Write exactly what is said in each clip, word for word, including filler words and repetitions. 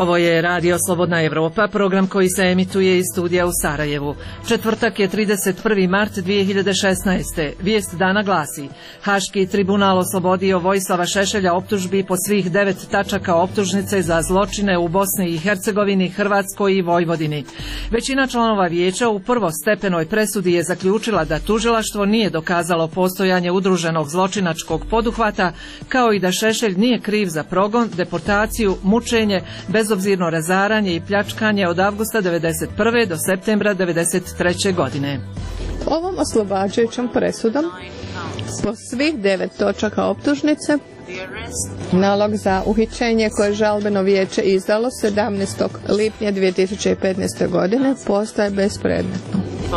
Ovo je Radio Slobodna Evropa, program koji se emituje iz studija u Sarajevu. Četvrtak je trideset prvi mart dvije hiljade šesnaeste. Vijest dana glasi: Haški tribunal oslobodio Vojislava Šešelja optužbi po svih devet tačaka optužnice za zločine u Bosni i Hercegovini, Hrvatskoj i Vojvodini. Većina članova vijeća u prvostepenoj presudi je zaključila da tužilaštvo nije dokazalo postojanje udruženog zločinačkog poduhvata, kao i da Šešelj nije kriv za progon, deportaciju, mučenje, bezobzirno razaranje i pljačkanje od avgusta devedeset prve do septembra devedeset treće godine. Ovom oslobađajućom presudom po svih devet točaka optužnice nalog za uhićenje koje je žalbeno vijeće izdalo sedamnaestog lipnja dvije tisuće petnaeste. godine postaje bespredmetno.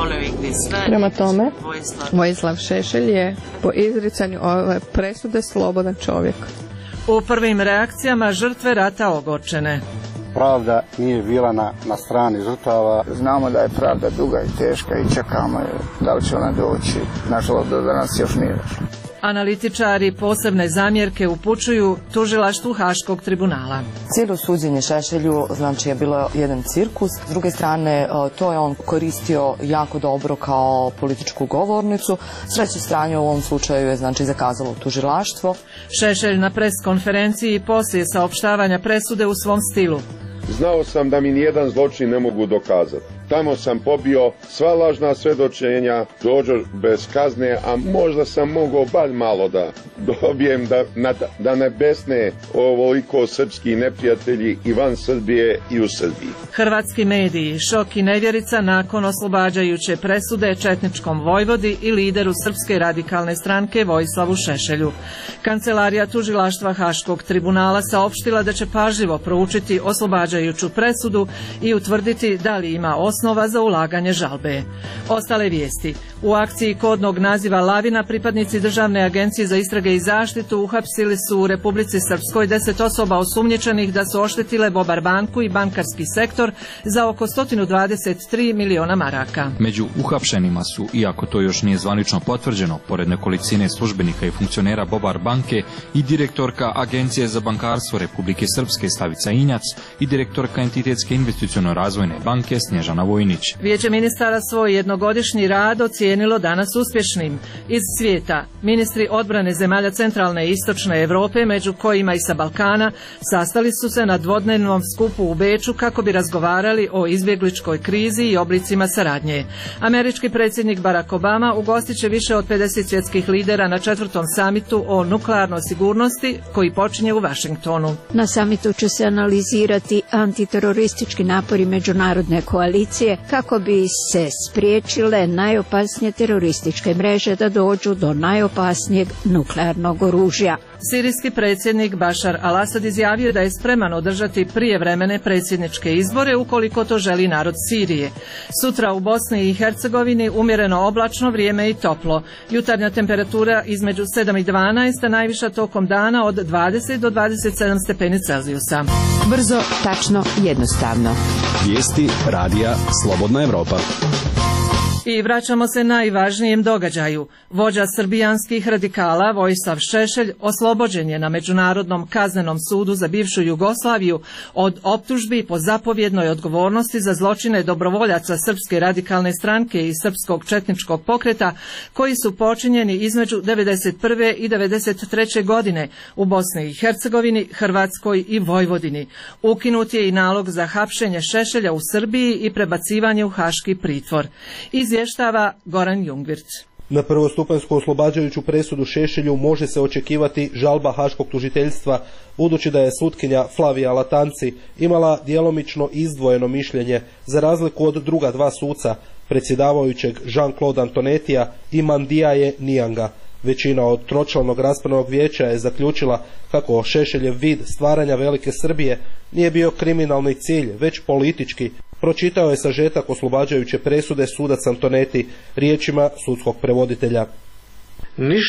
Prema tome, Vojislav Šešelj je po izricanju ove presude slobodan čovjek. U prvim reakcijama žrtve rata ogorčene. Pravda nije bila na, na strani žrtava. Znamo da je pravda duga i teška i čekamo je da li će ona doći. Nažalost, do danas još nije došla. Analitičari posebne zamjerke upućuju tužilaštvu Haškog tribunala. Cijelo suđenje Šešelju znači je bilo jedan cirkus. S druge strane, to je on koristio jako dobro kao političku govornicu. S treće strane u ovom slučaju je znači zakazalo tužilaštvo. Šešelj na pres konferenciji poslije saopštavanja presude u svom stilu. Znao sam da mi nijedan zločin ne mogu dokazati. Tamo sam pobio sva lažna svjedočenja, dođo bez kazne, a možda sam mogao bar malo da dobijem da, na, da ne besne ovoliko srpski neprijatelji i van Srbije i u Srbiji. Hrvatski mediji, šok i nevjerica nakon oslobađajuće presude četničkom vojvodi i lideru Srpske radikalne stranke Vojislavu Šešelju. Kancelarija tužilaštva Haškog tribunala saopštila da će pažljivo proučiti oslobađajuću presudu i utvrditi da li ima osnova za ulaganje žalbe. Ostale vijesti. U akciji kodnog naziva Lavina pripadnici Državne agencije za istrage i zaštitu uhapsili su u Republici Srpskoj deset osoba osumnjičenih da su oštetile Bobar banku i bankarski sektor za oko sto dvadeset tri miliona maraka. Među uhapšenima su, iako to još nije zvanično potvrđeno, pored nekolicine službenika i funkcionera Bobar banke i direktorka Agencije za bankarstvo Republike Srpske Slavica Injac i direktorka Entitetske investiciono-razvojne banke Snježana Vojnić. Vijeće ministara svoj jednogodišnji rad ocijenilo danas uspješnim. Iz svijeta, ministri odbrane zemalja centralne i istočne Europe, među kojima i sa Balkana, sastali su se na dvodnevnom skupu u Beču kako bi razgovarali o izbjegličkoj krizi i oblicima saradnje. Američki predsjednik Barack Obama ugostit će više od pedeset svjetskih lidera na četvrtom samitu o nuklearnoj sigurnosti koji počinje u Washingtonu. Na samitu će se analizirati antiteroristički napori međunarodne koalicije kako bi se spriječile najopasnije terorističke mreže da dođu do najopasnijeg nuklearnog oružja. Sirijski predsjednik Bašar al-Asad izjavio da je spreman održati prijevremene predsjedničke izbore ukoliko to želi narod Sirije. Sutra u Bosni i Hercegovini umjereno oblačno vrijeme i toplo. Jutarnja temperatura između sedam i dvanaest, a najviša tokom dana od dvadeset do dvadeset sedam stepeni Celzijusa. Brzo, tačno, jednostavno. Vijesti radija Slobodna Evropa. I vraćamo se najvažnijem događaju. Vođa srbijanskih radikala Vojislav Šešelj oslobođen je na Međunarodnom kaznenom sudu za bivšu Jugoslaviju od optužbi po zapovjednoj odgovornosti za zločine dobrovoljaca Srpske radikalne stranke i Srpskog četničkog pokreta koji su počinjeni između devedeset prve i devedeset treće godine u Bosni i Hercegovini, Hrvatskoj i Vojvodini. Ukinut je i nalog za hapšenje Šešelja u Srbiji i prebacivanje u haški pritvor. Izvještava Goran Jungvirt. Na prvostupanjsku oslobađajuću presudu Šešelju može se očekivati žalba Haškog tužiteljstva, budući da je sutkinja Flavija Latanci imala djelomično izdvojeno mišljenje za razliku od druga dva suca, predsjedavajućeg Jean-Claude Antonetija i Mandijaje Nijanga. Većina od tročlanog raspravnog vijeća je zaključila kako Šešeljev vid stvaranja Velike Srbije nije bio kriminalni cilj, već politički. Pročitao je sažetak oslobađajuće presude sudac Antoneti riječima sudskog prevoditelja. Ništa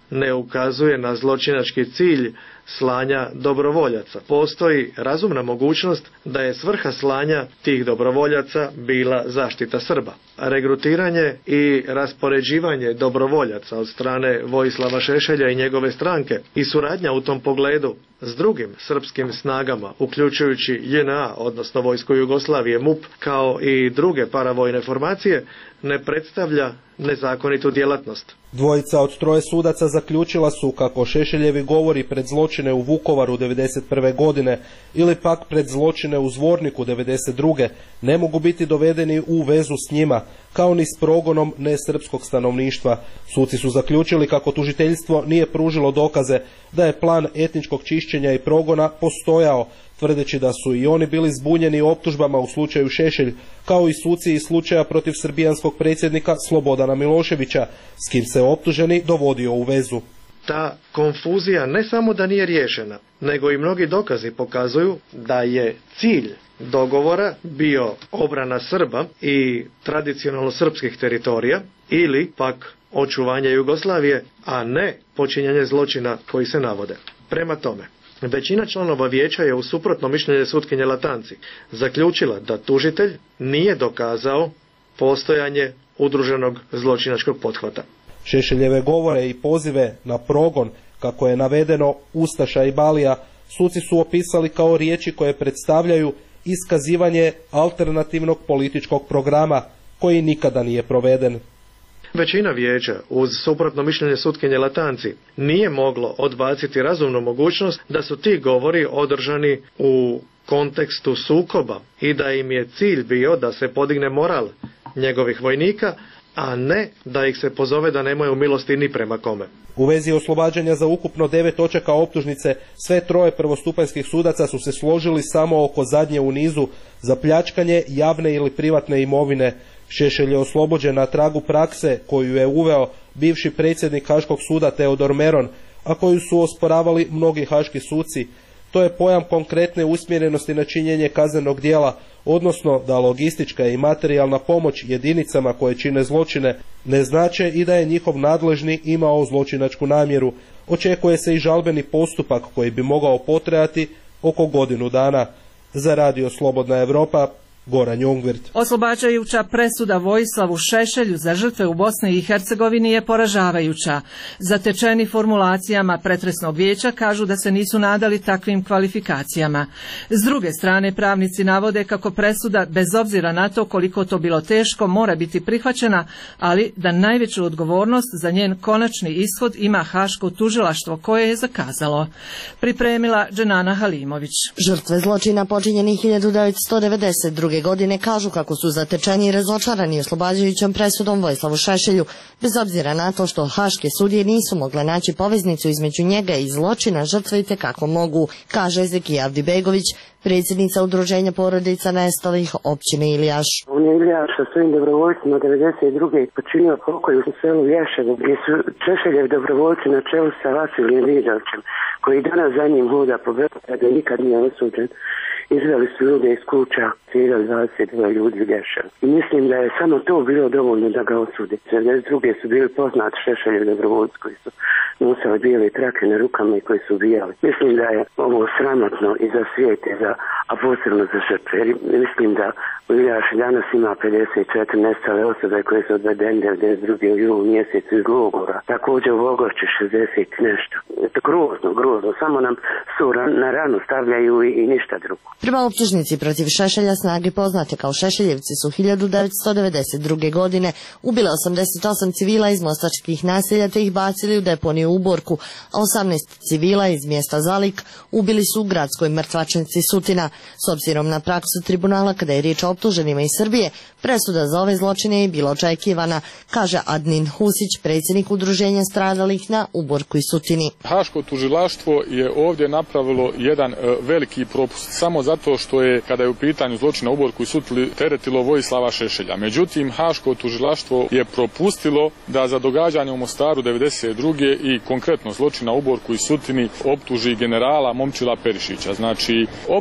ne ukazuje na zločinački cilj slanja dobrovoljaca. Postoji razumna mogućnost da je svrha slanja tih dobrovoljaca bila zaštita Srba. Regrutiranje i raspoređivanje dobrovoljaca od strane Vojislava Šešelja i njegove stranke i suradnja u tom pogledu s drugim srpskim snagama, uključujući J N A, odnosno Vojsku Jugoslavije, M U P, kao i druge paravojne formacije, ne predstavlja nezakonitu djelatnost. Dvojica od troje sudaca zaključila su kako Šešeljevi govori pred zločine u Vukovaru devedeset prve godine ili pak pred zločine u Zvorniku devedeset druge ne mogu biti dovedeni u vezu s njima, kao ni s progonom nesrpskog stanovništva. Suci su zaključili kako tužiteljstvo nije pružilo dokaze da je plan etničkog čišćenja i progona postojao, tvrdeći da su i oni bili zbunjeni optužbama u slučaju Šešelj, kao i suci iz slučaja protiv srbijanskog predsjednika Slobodana Miloševića, s kim se optuženi dovodio u vezu. Ta konfuzija ne samo da nije riješena, nego i mnogi dokazi pokazuju da je cilj dogovora bio obrana Srba i tradicionalno srpskih teritorija ili pak očuvanje Jugoslavije, a ne počinjanje zločina koji se navode. Prema tome, većina članova vijeća je u suprotno mišljenje sutkinje Latanci zaključila da tužitelj nije dokazao postojanje udruženog zločinačkog pothvata. Šešeljeve govore i pozive na progon, kako je navedeno ustaša i balija, suci su opisali kao riječi koje predstavljaju iskazivanje alternativnog političkog programa koji nikada nije proveden. Većina vijeća, uz suprotno mišljenje sutkinje Latanci, nije moglo odbaciti razumnu mogućnost da su ti govori održani u kontekstu sukoba i da im je cilj bio da se podigne moral njegovih vojnika, a ne da ih se pozove da nemaju milosti ni prema kome. U vezi oslobađanja za ukupno devet točaka optužnice, sve troje prvostupanjskih sudaca su se složili samo oko zadnje u nizu za pljačkanje javne ili privatne imovine. Šešelj je oslobođen na tragu prakse koju je uveo bivši predsjednik Haškog suda Teodor Meron, a koju su osporavali mnogi haški suci. To je pojam konkretne usmjerenosti na činjenje kaznenog djela, odnosno da logistička i materijalna pomoć jedinicama koje čine zločine ne znače i da je njihov nadležni imao zločinačku namjeru. Očekuje se i žalbeni postupak koji bi mogao potrajati oko godinu dana. Za Radio Slobodna Evropa, Goran Jungvirt. Oslobađajuća presuda Vojislavu Šešelju za žrtve u Bosni i Hercegovini je poražavajuća. Zatečeni formulacijama pretresnog vijeća kažu da se nisu nadali takvim kvalifikacijama. S druge strane, pravnici navode kako presuda, bez obzira na to koliko to bilo teško, mora biti prihvaćena, ali da najveću odgovornost za njen konačni ishod ima Haško tužilaštvo koje je zakazalo. Pripremila Dženana Halimović. Žrtve zločina počinjenih hiljadu devetsto devedeset druge godine kažu kako su zatečeni i razočarani oslobađajućom presudom Vojislavu Šešelju, bez obzira na to što haške sudije nisu mogle naći poveznicu između njega i zločina, žrtve i tekako mogu, kaže Ezekija Avdibegović, predsjednica udruženja porodica nestalih općine Ilijaš. On je Ilijaš sa svojim dobrovoljcima devedeset druge počinio pokolj u selu Lješevo, gdje su Šešeljev dobrovoljci na čelu sa Vasilijem Vidovićem, koji danas za njim hoda po Beogradu i nikad nije osuđen. Izveli su ljude iz kuća, cijelili dvadeset dva ljudi u Lješevu. I mislim da je samo to bilo dovoljno da ga osude. devedeset druge su bili poznati Šešeljevi dobrovoljci koji su nosili bijele trake na rukama i koji su ubijali. Mislim da je ovo sramotno i za svijet, i za, a posebno za žrtve. Mislim da u Ilijaši danas ima pedeset četiri nestale osobe koje su odvedene devedeset druge u julu mjesecu iz logora. Također u Ogorči šezdeset nešto. Grozno, grozno. Samo nam su na ranu stavljaju i, i ništa drugo. Prema optužnici protiv Šešelja, snage poznate kao Šešeljevci su hiljadu devetsto devedeset druge godine ubile osamdeset osam civila iz mostačkih naselja te ih bacili u deponiju u Borku, a osamnaest civila iz mjesta Zalik ubili su u gradskoj mrtvačnici Sutina. S obzirom na praksu tribunala kada je riječ o optuženima iz Srbije, presuda za ove zločine je bila očekivana, kaže Adnin Husić, predsjednik udruženja stradalih na Uborku i Sutini. Haško tužilaštvo je ovdje napravilo jedan e, veliki propust samo zato što je, kada je u pitanju zločina u Uborku i Sutili, teretilo Vojislava Šešelja. Međutim, Haško tužilaštvo je propustilo da za događanje u Mostaru devedeset druge i konkretno zločina u Uborku i Sutini optuži generala Momčila Perišića. Znači, optužnicom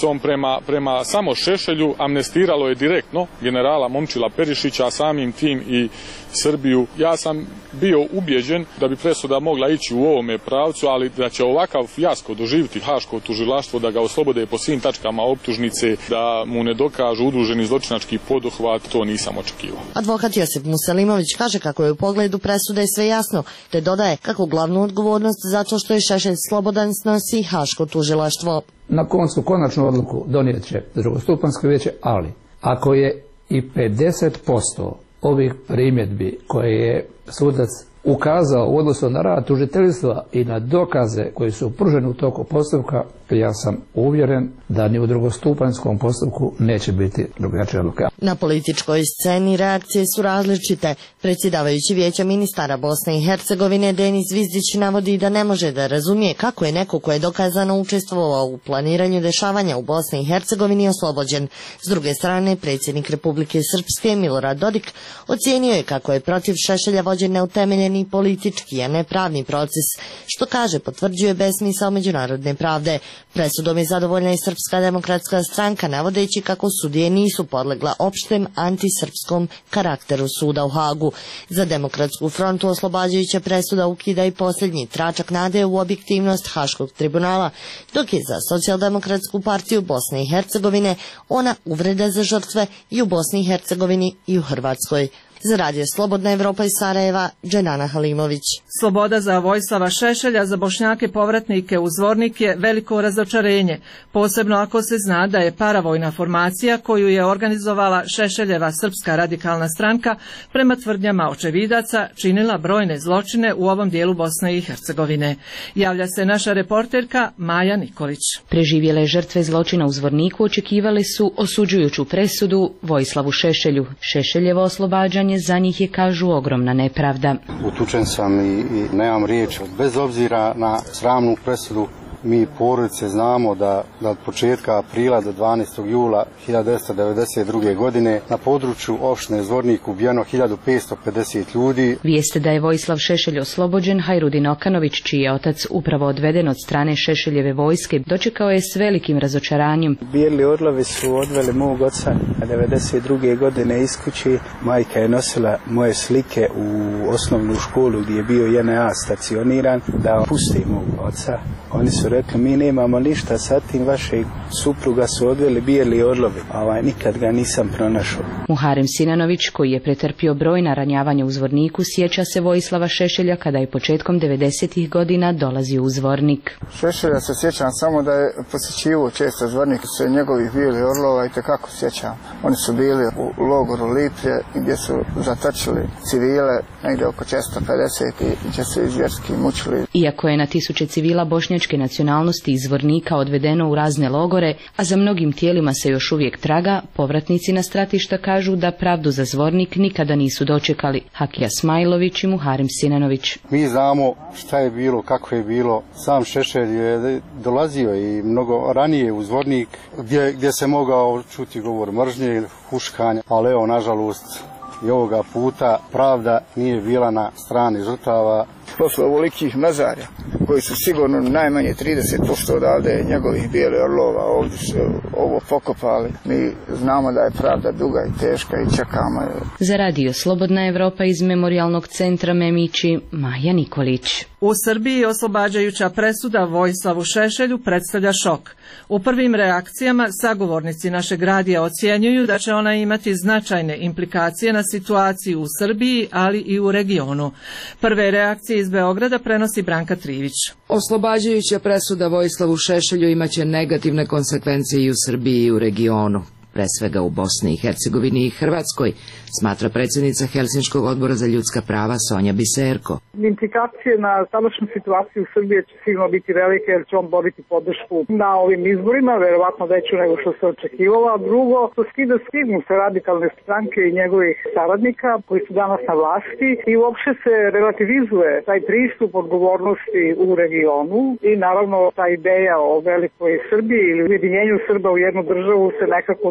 pritom prema, prema samo Šešelju amnestiralo je direktno generala Momčila Perišića, a samim tim i Srbiju. Ja sam bio ubjeđen da bi presuda mogla ići u ovome pravcu, ali da će ovakav fijasko doživjeti Haško tužilaštvo, da ga oslobode po svim tačkama optužnice, da mu ne dokažu udruženi zločinački poduhvat, to nisam očekivao. Advokat Josip Muselimović kaže kako je u pogledu presude sve jasno, te dodaje kako glavnu odgovornost zato što je Šešelj slobodan snosi Haško tužilaštvo. Na koncu konačnu odluku donijet će drugostupanjsko vijeće, ali ako je i pedeset posto ovih primjedbi koje je sudac ukazao u odnosu na rad tužiteljstva i na dokaze koji su pruženi u toku postupka, ja sam uvjeren da ni u drugostupanjskom postupku neće biti drugačija odluka. Na političkoj sceni reakcije su različite. Predsjedavajući vijeća ministara Bosne i Hercegovine Denis Zvizdić navodi da ne može da razumije kako je neko ko je dokazano učestvovao u planiranju dešavanja u Bosni i Hercegovini oslobođen. S druge strane, predsjednik Republike Srpske Milorad Dodik ocijenio je kako je protiv Šešelja vođen neutemeljeni politički, a ne pravni proces, što kaže potvrđuje besmisao međunarodne pravde. Presudom je zadovoljna i Srpska demokratska stranka, navodeći kako sudije nisu podlegla opštem antisrpskom karakteru suda u Hagu. Za Demokratsku frontu oslobađajuća presuda ukida i posljednji tračak nade u objektivnost Haškog tribunala, dok je za Socijaldemokratsku partiju Bosne i Hercegovine ona uvreda za žrtve i u Bosni i Hercegovini i u Hrvatskoj. Za radio Slobodna Evropa iz Sarajeva, Dženana Halimović. Sloboda za Vojislava Šešelja za Bošnjake povratnike u Zvornik je veliko razočarenje, posebno ako se zna da je paravojna formacija koju je organizovala Šešeljeva Srpska radikalna stranka prema tvrdnjama očevidaca činila brojne zločine u ovom dijelu Bosne i Hercegovine. Javlja se naša reporterka Maja Nikolić. Preživjele žrtve zločina u Zvorniku očekivali su osuđujuću presudu Vojislavu Šešelju. Šešeljevo oslobađanje za njih je, kažu, ogromna nepravda. Utučen sam i, i nemam riječ. Bez obzira na sramnu presudu, mi porodice znamo da, da od početka aprila do dvanaestog jula hiljadu devetsto devedeset druge. godine na području opštine Zvornik ubijeno hiljadu petsto pedeset ljudi. Vijeste da je Vojislav Šešelj oslobođen, Hajrudin Okanović, čiji je otac upravo odveden od strane Šešeljeve vojske, dočekao je s velikim razočaranjem. Bijeli orlovi su odveli mog oca devedeset druge. godine iz kući. Majka je nosila moje slike u osnovnu školu gdje je bio J N A stacioniran da pusti mog oca. Oni su rekli, mi nemamo ništa sa tim, vašeg supruga su odveli bijeli orlovi, a ovaj nikad ga nisam pronašao. Muharem Sinanović, koji je pretrpio brojna ranjavanja u Zvorniku, sjeća se Vojislava Šešelja kada je početkom devedesetih godina dolazio u Zvornik. Šešelja se sjećam samo da je posjećivo često Zvornik, se njegovih bijeli orlova i tekako sjećam. Oni su bili u logoru Liplje gdje su zatočili civile, negdje oko četiristo pedeset i gdje su izvjerski mučili. Iako je na tisuće civila bošnjačke nacionalnosti iz Zvornika odvedeno u razne logore, a za mnogim tijelima se još uvijek traga, povratnici na stratišta kažu da pravdu za Zvornik nikada nisu dočekali. Hakija Smajlović i Muharem Sinanović. Mi znamo šta je bilo, kako je bilo. Sam Šešelj je dolazio i mnogo ranije u Zvornik gdje, gdje se mogao čuti govor mržnje, huškanja, ali evo, nažalost, i ovoga puta pravda nije bila na strani žrtava. Posle ovolikih mezarja, koji su sigurno najmanje trideset posto odavde njegovih bijeli orlova, ovdje su ovo pokopali. Mi znamo da je pravda duga i teška i čekamo je. Za radio Slobodna Evropa iz Memorijalnog centra Memići, Maja Nikolić. U Srbiji oslobađajuća presuda Vojislavu Šešelju predstavlja šok. U prvim reakcijama sagovornici našeg radija ocjenjuju da će ona imati značajne implikacije na situaciju u Srbiji, ali i u regionu. Prve reakcije iz Beograda prenosi Branka Trivić. Oslobađajuća presuda Vojislavu Šešelju imaće negativne konsekvencije i u Srbiji i u regionu, pre svega u Bosni i Hercegovini i Hrvatskoj, smatra predsjednica Helsinškog odbora za ljudska prava Sonja Biserko. Implikacije na sadašnju situaciju u Srbiji će sigurno biti velike jer će on dobiti podršku na ovim izborima, verovatno veću nego što se očekivalo, a drugo, to skida stigmu sa radikalne stranke i njegovih saradnika koji su danas na vlasti i uopšte se relativizuje taj pristup odgovornosti u regionu i naravno ta ideja o velikoj Srbiji ili ujedinjenju Srba u jednu državu se nekako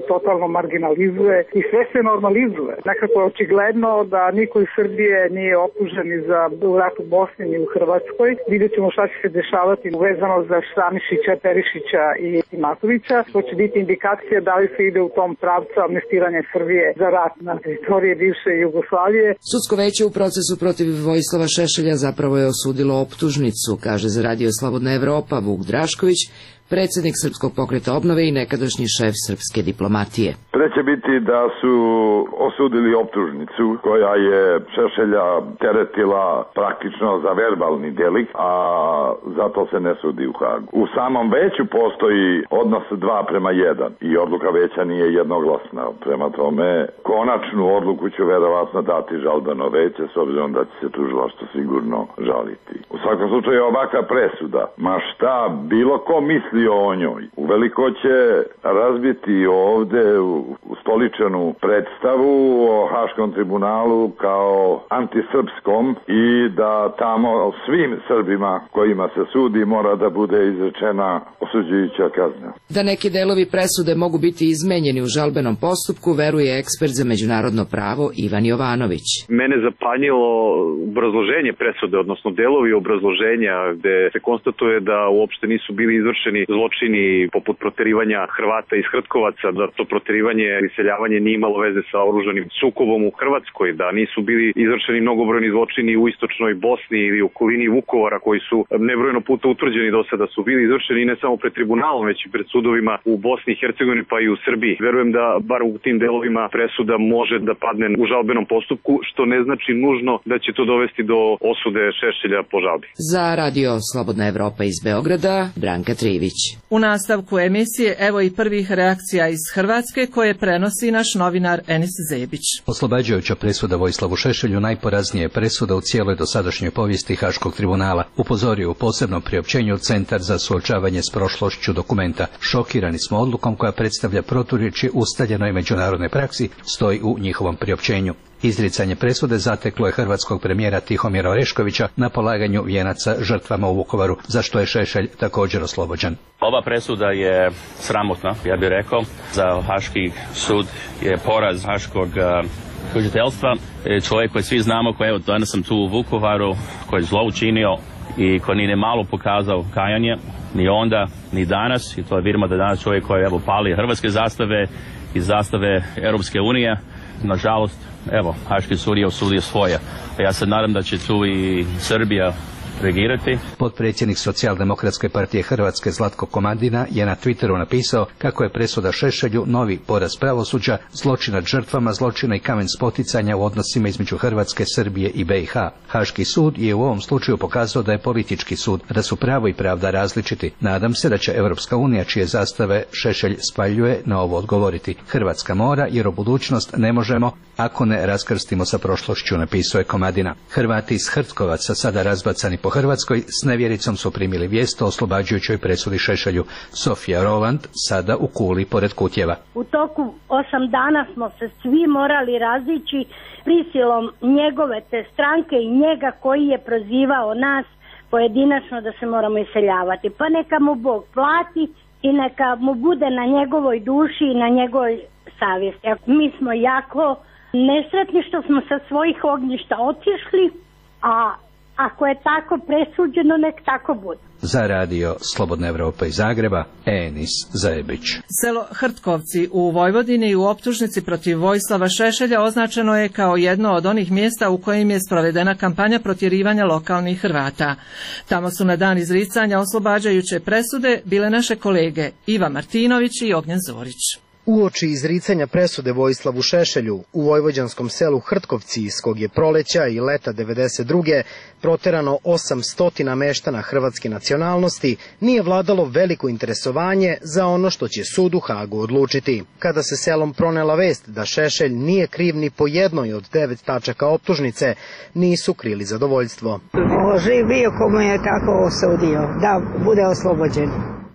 totalno marginalizuje i sve se normalizuje. Nekako je očigledno da niko iz Srbije nije optužen ni za rat u Bosni ni u Hrvatskoj. Vidjet ćemo šta će se dešavati vezano za Stanišića, Perišića i Matovića. To će biti indikacija da li se ide u tom pravcu amnestiranja Srbije za rat na teritoriji bivše Jugoslavije. Sudsko veće u procesu protiv Vojislava Šešelja zapravo je osudilo optužnicu, kaže za Radio Slobodna Evropa Vuk Drašković, predsjednik Srpskog pokreta obnove i nekadašnji šef srpske diplomatije. Treće biti da su osudili optužnicu koja je Šešelja teretila praktično za verbalni delikt, a zato se ne sudi u Hagu. U samom veću postoji odnos dva prema jedan i odluka veća nije jednoglasna. Prema tome, konačnu odluku će verovatno dati žalbeno veće, s obzirom da će se tužilaštvo sigurno žaliti. U svakom slučaju ovakva presuda, ma šta bilo ko misli o njoj, uveliko će razbiti ovde u stoličenu predstavu o Haškom tribunalu kao antisrpskom i da tamo svim Srbima kojima se sudi mora da bude izrečena osuđujuća kazna. Da neki delovi presude mogu biti izmenjeni u žalbenom postupku, veruje ekspert za međunarodno pravo Ivan Jovanović. Mene zapanjilo obrazloženje presude, odnosno delovi obrazloženja gde se konstatuje da uopšte nisu bili izvršeni zločini poput proterivanja Hrvata iz Hrtkovaca, da to proterivanje i iseljavanje nije imalo veze sa oružanim sukobom u Hrvatskoj, da nisu bili izvršeni mnogobrojni zločini u istočnoj Bosni ili u okolini Vukovara koji su nebrojeno puta utvrđeni do sada su bili izvršeni ne samo pred tribunalom, već i pred sudovima u Bosni i Hercegovini pa i u Srbiji. Verujem da bar u tim delovima presuda može da padne u žalbenom postupku, što ne znači nužno da će to dovesti do osude Šešelja po žalbi. Za Radio Slobodna Evropa iz Beograda, Branka Trivić. U nastavku emisije evo i prvih reakcija iz Hrvatske koje prenosi naš novinar Enis Zebić. Oslobađajuća presuda Vojislavu Šešelju najporaznija je presuda u cijeloj dosadašnjoj povijesti Haškog tribunala, upozorio u posebnom priopćenju Centar za suočavanje s prošlošću dokumenta. Šokirani smo odlukom koja predstavlja proturječje ustaljenoj međunarodnoj praksi, stoji u njihovom priopćenju. Izricanje presude zateklo je hrvatskog premijera Tihomira Oreškovića na polaganju vijenaca žrtvama u Vukovaru, za što je Šešelj također oslobođen. Ova presuda je sramotna, ja bih rekao. Za Haški sud je poraz haškog uh, tužiteljstva. Čovjek koji svi znamo, koji evo danas sam tu u Vukovaru, koji je zlo učinio i koji nije malo pokazao kajanje, ni onda, ni danas. I to je vidimo da danas čovjek koji evo pali hrvatske zastave i zastave Europske unije. Nažalost, evo, Haški sud je osudio svoje. A ja se nadam da će tu i Srbija reagirati. Potpredsjednik Socijaldemokratske partije Hrvatske Zlatko Komadina je na Twitteru napisao kako je presuda Šešelju novi poraz pravosuđa, zločin nad žrtvama zločina i kamen spoticanja u odnosima između Hrvatske, Srbije i B i H. Haški sud je u ovom slučaju pokazao da je politički sud, da su pravo i pravda različiti. Nadam se da će Europska unija, čije zastave Šešelj spaljuje, na ovo odgovoriti. Hrvatska mora, jer u budućnost ne možemo ako ne raskrstimo sa prošlošću, napisao je Komadina. Hrvati iz Hrtkovaca, sada razbacani po Hrvatskoj, s nevjericom su primili vijest o oslobađajućoj presudi Šešelju. Sofija Roland, sada u Kuli pored Kutjeva. U toku osam dana smo se svi morali razići prisilom njegove te stranke i njega koji je prozivao nas pojedinačno da se moramo iseljavati. Pa neka mu Bog plati i neka mu bude na njegovoj duši i na njegovoj savjesti. Mi smo jako nesretni što smo sa svojih ognjišta otišli, a ako je tako presuđeno, nek tako bude. Za Radio Slobodna Evropa iz Zagreba, Enis Zajebić. Selo Hrtkovci u Vojvodini u optužnici protiv Vojislava Šešelja označeno je kao jedno od onih mjesta u kojim je sprovedena kampanja protjerivanja lokalnih Hrvata. Tamo su na dan izricanja oslobađajuće presude bile naše kolege Iva Martinović i Ognjen Zorić. Uoči izricanja presude Vojislavu Šešelju u vojvođanskom selu Hrtkovci, iz kog je proleća i leta devedeset druge proterano osamsto meštana hrvatske nacionalnosti, nije vladalo veliko interesovanje za ono što će sud u Hagu odlučiti. Kada se selom pronela vest da Šešelj nije kriv ni po jednoj od devet tačaka optužnice, nisu krili zadovoljstvo. Živ bio komu je tako osudio, da bude oslobođen.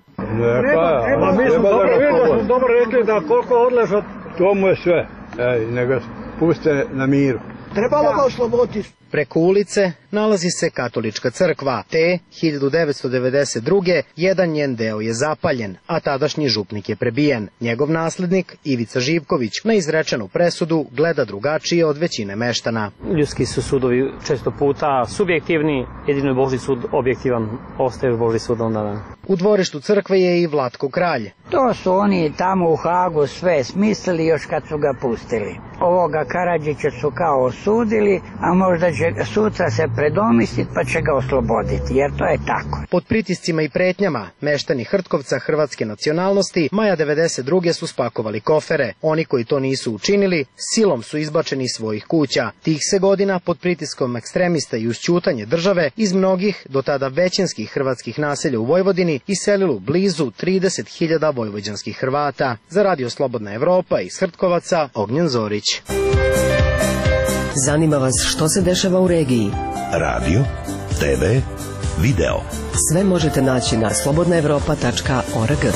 Pa mi smo dobro, dobro rekli da koliko odleža, to mu je sve. Ej, nego puste na miru. Trebalo ga osloboditi. Preko ulice, nalazi se katolička crkva, te hiljadu devetsto devedeset druge jedan njen deo je zapaljen, a tadašnji župnik je prebijen. Njegov naslednik, Ivica Živković, na izrečenu presudu gleda drugačije od većine meštana. Ljudski su sudovi često puta subjektivni, jedino je Božji sud objektivan, ostaje Božji sud onda. U dvorištu crkve je i Vlatko Kralj. To su oni tamo u Hagu sve smislili još kad su ga pustili. Ovoga Karadžića su kao osudili, a možda će sutra se predomisliti pa će ga osloboditi, jer to je tako. Pod pritiscima i pretnjama meštani Hrtkovca hrvatske nacionalnosti maja devedeset druge su spakovali kofere. Oni koji to nisu učinili, silom su izbačeni iz svojih kuća. Tih se godina pod pritiskom ekstremista i uz ćutanje države iz mnogih, do tada većinskih hrvatskih naselja u Vojvodini iselilo blizu trideset hiljada vojvođanskih Hrvata. Za Radio Slobodna Evropa iz Hrtkovaca, Ognjen Zorić. Zanima vas što se dešava u regiji? Radio, te ve, video. Sve možete naći na slobodna evropa tačka org.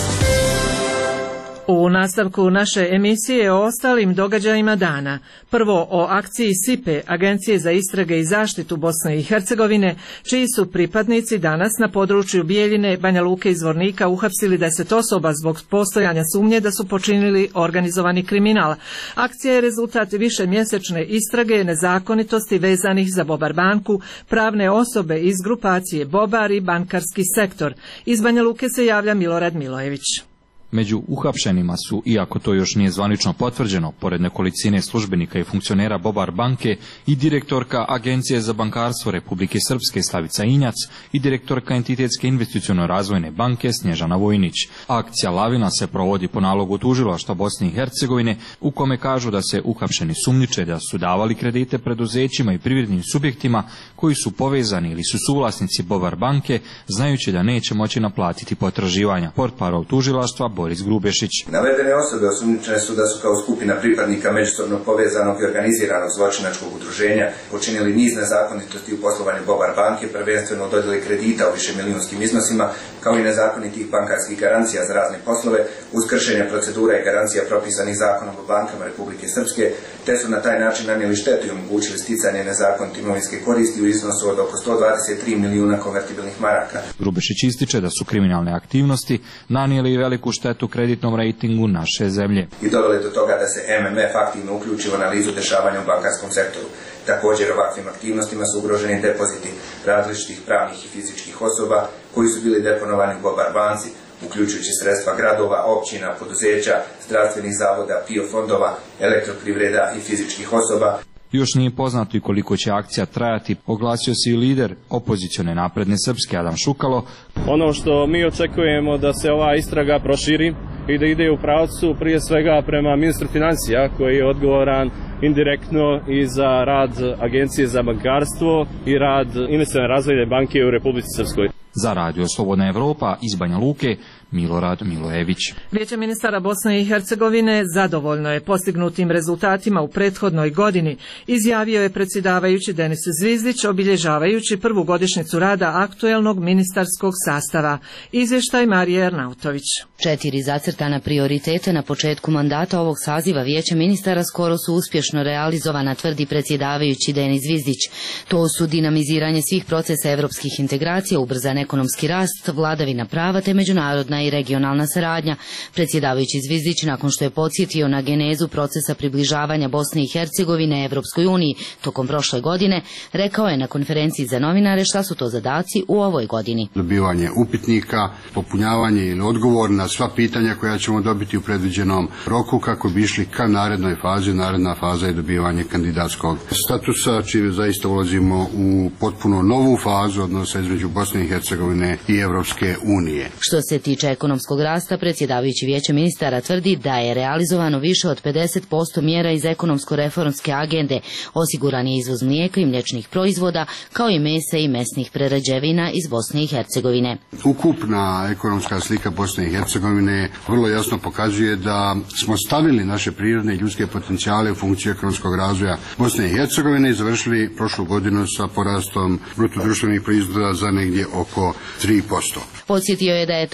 U nastavku naše emisije o ostalim događajima dana. Prvo o akciji SIPE, Agencije za istrage i zaštitu Bosne i Hercegovine, čiji su pripadnici danas na području Bijeljine, Banja Luke i Zvornika uhapsili deset osoba zbog postojanja sumnje da su počinili organizovani kriminal. Akcija je rezultat višemjesečne istrage nezakonitosti vezanih za Bobar banku, pravne osobe iz grupacije Bobar i bankarski sektor. Iz Banja Luke se javlja Milorad Milojević. Među uhapšenima su, iako to još nije zvanično potvrđeno, pored nekolicine službenika i funkcionera Bobar banke i direktorka Agencije za bankarstvo Republike Srpske Slavica Injac i direktorka Entitetske investiciono-razvojne banke Snježana Vojnić. Akcija Lavina se provodi po nalogu tužilaštva Bosne i Hercegovine, u kome kažu da se uhapšeni sumnjiče da su davali kredite preduzećima i privrednim subjektima koji su povezani ili su suvlasnici Bobar banke, znajući da neće moći naplatiti potraživanja. Portparol tužilaštva Boris Grubešić. Navedene osobe osumnjičene su da su kao skupina pripadnika međusobno povezanog i organiziranog zločinačkog udruženja počinili niz nezakonitosti u poslovanju Bobar banke, prvenstveno u dodjeli kredita u višemilijunskim iznosima, kao i nezakonitih bankarskih garancija za razne poslove, uz kršenje procedura i garancija propisanih zakonom o bankama Republike Srpske, te su na taj način nanijeli štetu i omogućili sticanje nezakonite imovinske koristi u iznosu od oko sto dvadeset tri milijuna konvertibilnih maraka. Grubešić ističe da su kriminalne aktivnosti nanijeli i veliku štetu kreditnom rejtingu naše zemlje. I doveli do toga da se em em ef aktivno uključi u analizu dešavanja u bankarskom sektoru. Također ovakvim aktivnostima su ugroženi depoziti različitih pravnih i fizičkih osoba koji su bili deponovani u Bobar banci, uključujući sredstva gradova, općina, poduzeća, zdravstvenih zavoda, pio fondova, elektroprivreda i fizičkih osoba. Još nije poznato i koliko će akcija trajati, oglasio se i lider opozicione napredne Srpske Adam Šukalo. Ono što mi očekujemo da se ova istraga proširi i da ide u pravcu prije svega prema ministru financija koji je odgovoran indirektno i za rad Agencije za bankarstvo i rad Investicione razvojne banke u Republici Srpskoj. Za Radio Slobodna Evropa iz Banja Luke, Milorad Milojević. Vijeće ministara Bosne i Hercegovine zadovoljno je postignutim rezultatima u prethodnoj godini, izjavio je predsjedavajući Denis Zvizdić obilježavajući prvu godišnjicu rada aktuelnog ministarskog sastava. Izvještaj Marije Ernautović. Četiri zacrtana prioriteta na početku mandata ovog saziva Vijeća ministara skoro su uspješno realizovana, tvrdi predsjedavajući Denis Zvizdić. To su dinamiziranje svih procesa evropskih integracija, ubrzan ekonomski rast, vladavina prava te međunarodna i regionalna saradnja. Predsjedavajući Zvizdić, nakon što je podsjetio na genezu procesa približavanja Bosne i Hercegovine Evropskoj uniji tokom prošle godine, rekao je na konferenciji za novinare šta su to zadaci u ovoj godini. Dobivanje upitnika, popunjavanje ili odgovor na sva pitanja koja ćemo dobiti u predviđenom roku kako bi išli ka narednoj fazi. Naredna faza je dobivanje kandidatskog statusa, čime zaista ulazimo u potpuno novu fazu odnosa između Bosne i Hercegovine i Evropske unije. Što se tiče ekonomskog rasta, predsjedavajući Vijeća ministara tvrdi da je realizovano više od pedeset posto mjera iz ekonomsko-reformske agende, osiguran je izvoz mlijeka i mliječnih proizvoda, kao i mesa i mesnih prerađevina iz Bosne i Hercegovine. Ukupna ekonomska slika Bosne i Hercegovine vrlo jasno pokazuje da smo stavili naše prirodne i ljudske potencijale u funkciju ekonomskog razvoja Bosne i Hercegovine i završili prošlu godinu sa porastom bruto društvenih proizvoda za negdje oko tri posto. Podsjetio je da je tokom prethodnog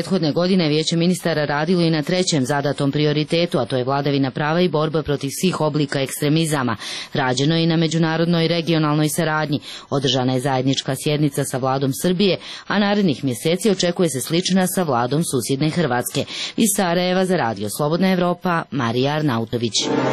prethodne godine Vijeće ministara radilo i na trećem zadatom prioritetu, a to je vladavina prava i borba protiv svih oblika ekstremizama. Rađeno je i na međunarodnoj i regionalnoj saradnji. Održana je zajednička sjednica sa vladom Srbije, a narednih mjeseci očekuje se slična sa vladom susjedne Hrvatske. Iz Sarajeva za Radio Slobodna Evropa, Marija Arnautović.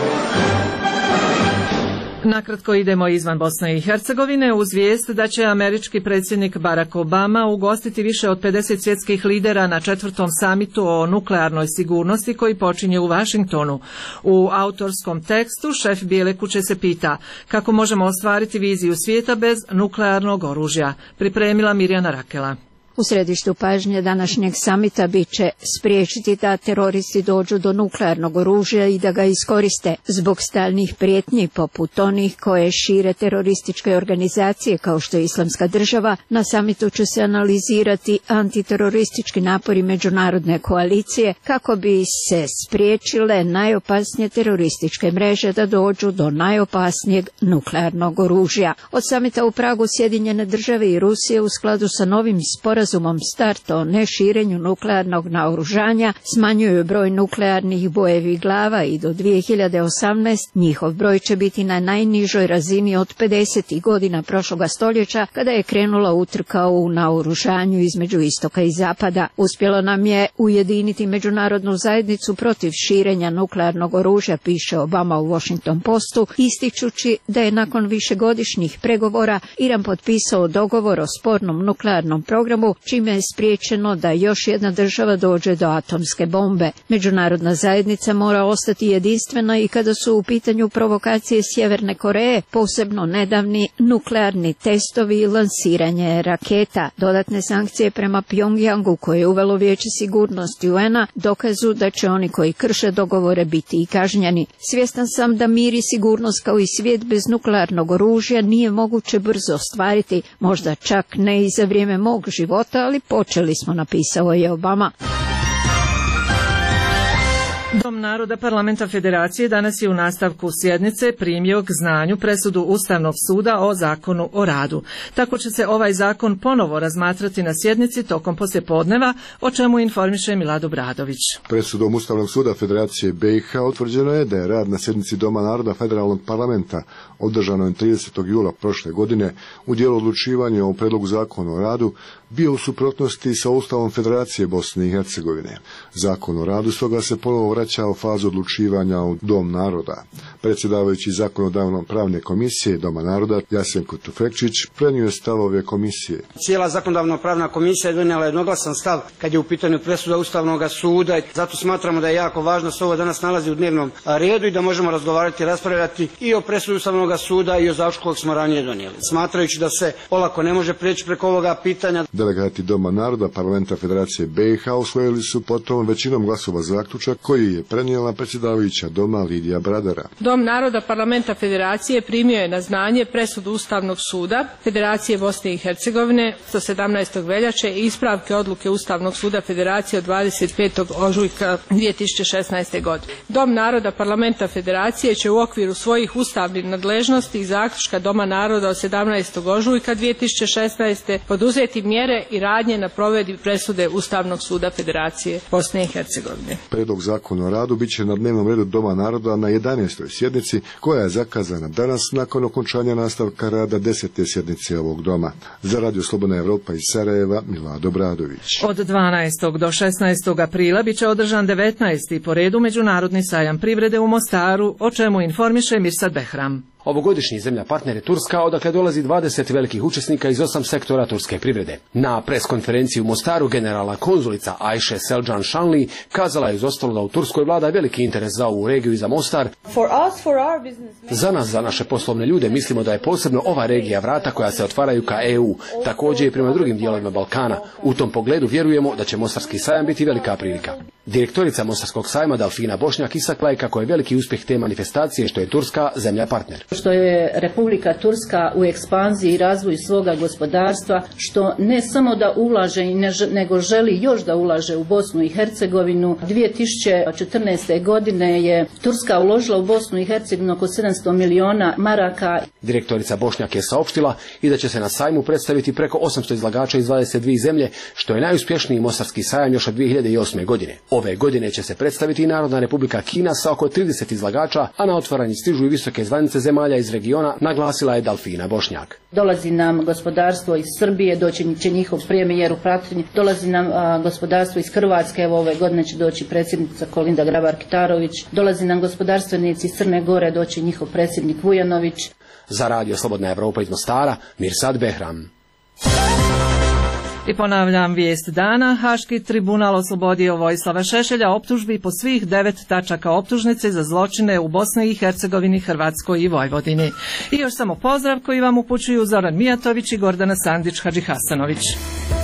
Nakratko idemo izvan Bosne i Hercegovine uz vijest da će američki predsjednik Barack Obama ugostiti više od pedeset svjetskih lidera na četvrtom samitu o nuklearnoj sigurnosti koji počinje u Vašingtonu. U autorskom tekstu šef Bijele kuće se pita kako možemo ostvariti viziju svijeta bez nuklearnog oružja. Pripremila Mirjana Rakela. U središtu pažnje današnjeg samita bit će spriječiti da teroristi dođu do nuklearnog oružja i da ga iskoriste zbog stalnih prijetnji poput onih koje šire terorističke organizacije kao što je Islamska država. Na samitu će se analizirati antiteroristički napori međunarodne koalicije kako bi se spriječile najopasnije terorističke mreže da dođu do najopasnijeg nuklearnog oružja. Od samita u Pragu Sjedinjene države i Rusije u skladu sa novim sporazumom Sporazumom START o neširenju nuklearnog naoružanja smanjuju broj nuklearnih bojevih glava i do dvije hiljade osamnaeste. njihov broj će biti na najnižoj razini od pedesetih godina prošloga stoljeća kada je krenula utrka u naoružanju između istoka i zapada. Uspjelo nam je ujediniti međunarodnu zajednicu protiv širenja nuklearnog oružja, piše Obama u Washington Postu, ističući da je nakon višegodišnjih pregovora Iran potpisao dogovor o spornom nuklearnom programu, čime je spriječeno da još jedna država dođe do atomske bombe. Međunarodna zajednica mora ostati jedinstvena i kada su u pitanju provokacije Sjeverne Koreje, posebno nedavni nuklearni testovi i lansiranje raketa. Dodatne sankcije prema Pjongjangu koje je uvelo Vijeće sigurnosti U N-a dokazu da će oni koji krše dogovore biti i kažnjeni. Svjestan sam da mir i sigurnost kao i svijet bez nuklearnog oružja nije moguće brzo ostvariti, možda čak ne i za vrijeme mog života, ali počeli smo, napisao je Obama. Dom naroda Parlamenta Federacije danas je u nastavku sjednice primio k znanju presudu Ustavnog suda o zakonu o radu. Tako će se ovaj zakon ponovo razmatrati na sjednici tokom poslijepodneva, o čemu informiše Milado Bradović. Presudom Ustavnog suda Federacije B i H utvrđeno je da je rad na sjednici Doma naroda Federalnog parlamenta održano tridesetog jula prošle godine u dijelu odlučivanja o predlogu zakona o radu bio u suprotnosti sa Ustavom Federacije Bosne i Hercegovine. Zakon o radu stoga se ponovo vraća u fazu odlučivanja u Dom naroda. Predsjedavajući zakonodavno pravne komisije Doma naroda Jasenko Tufekčić prenio je stavove komisije. Cijela zakonodavno pravna komisija je donijela jednoglasan stav kad je u pitanju presuda Ustavnog suda. Zato smatramo da je jako važno da se ovo danas nalazi u dnevnom redu i da možemo razgovarati i raspravljati i o presudi Ustavnog suda i o zaključku kojeg smo ranije donijeli. Smatrajući da se olako ne može prijeći preko ovoga pitanja. Delegati Doma naroda Parlamenta Federacije B i H usvojili su potom većinom glasova zaključak koji je prenijela predsjedavajuća Doma Lidija Bradara. Dom naroda Parlamenta Federacije primio je na znanje presudu Ustavnog suda Federacije Bosne i Hercegovine sto sedamnaestog veljače i ispravke odluke Ustavnog suda Federacije od dvadeset petog ožujka dvije tisuće šesnaeste. godine. Dom naroda Parlamenta Federacije će u okviru svojih ustavnih nadležnosti i zaključka Doma naroda od sedamnaestog ožujka dvije tisuće šesnaeste. poduzeti mjere i radnje na provedbi presude Ustavnog suda Federacije Bosne i Hercegovine. Predlog zakona o radu bit će na dnevnom redu Doma naroda na jedanaestoj sjednici koja je zakazana danas nakon okončanja nastavka rada desete sjednice ovog doma. Za Radio Slobodna Evropa iz Sarajeva, Milado Bradović. Od dvanaestog do šesnaestog aprila bit će održan devetnaesti po redu Međunarodni sajam privrede u Mostaru, o čemu informiše Mirsad Behram. Ovogodišnji zemlja partner je Turska, odakle dolazi dvadeset velikih učesnika iz osam sektora turske privrede. Na preskonferenciji u Mostaru generalna konzulica Ajše Selđan Šanli kazala je uz ostalo da u Turskoj vlada veliki interes za ovu regiju i za Mostar. For us, for our business... Za nas, za naše poslovne ljude, mislimo da je posebno ova regija vrata koja se otvaraju ka E U, također i prema drugim dijelovima Balkana. U tom pogledu vjerujemo da će Mostarski sajam biti velika prilika. Direktorica Mostarskog sajma Dalfina Bošnjak istakla je kako je veliki uspjeh te manifestacije što je Turska zemlja partner. što je Republika Turska u ekspanziji i razvoju svoga gospodarstva, što ne samo da ulaže, nego želi još da ulaže u Bosnu i Hercegovinu. dvije tisuće četrnaeste. godine je Turska uložila u Bosnu i Hercegovinu oko sedamsto miliona maraka. Direktorica Bošnjak je saopštila i da će se na sajmu predstaviti preko osamsto izlagača iz dvadeset dvije zemlje, što je najuspješniji mostarski sajam još od dvije hiljade osme. godine. Ove godine će se predstaviti i Narodna Republika Kina sa oko trideset izlagača, a na otvaranje stižu i visoke zvanice zemalja iz regiona, naglasila je Dalfina Bošnjak. Dolazi nam gospodarstvo iz Srbije, doći će njihov premijer u praćenju, dolazi nam a, gospodarstvo iz Hrvatske, evo ove godine će doći predsjednica Kolinda Grabar-Kitarović, dolazi nam gospodarstvenici iz Crne Gore, doći njihov predsjednik Vujanović. Za radio Slobodna Evropa iz Mostara, Mirsad Behram. I ponavljam vijest dana, Haški tribunal oslobodio Vojislava Šešelja optužbi po svih devet tačaka optužnice za zločine u Bosni i Hercegovini, Hrvatskoj i Vojvodini. I još samo pozdrav koji vam upućuju Zoran Mijatović i Gordana Sandić Hadžihasanović.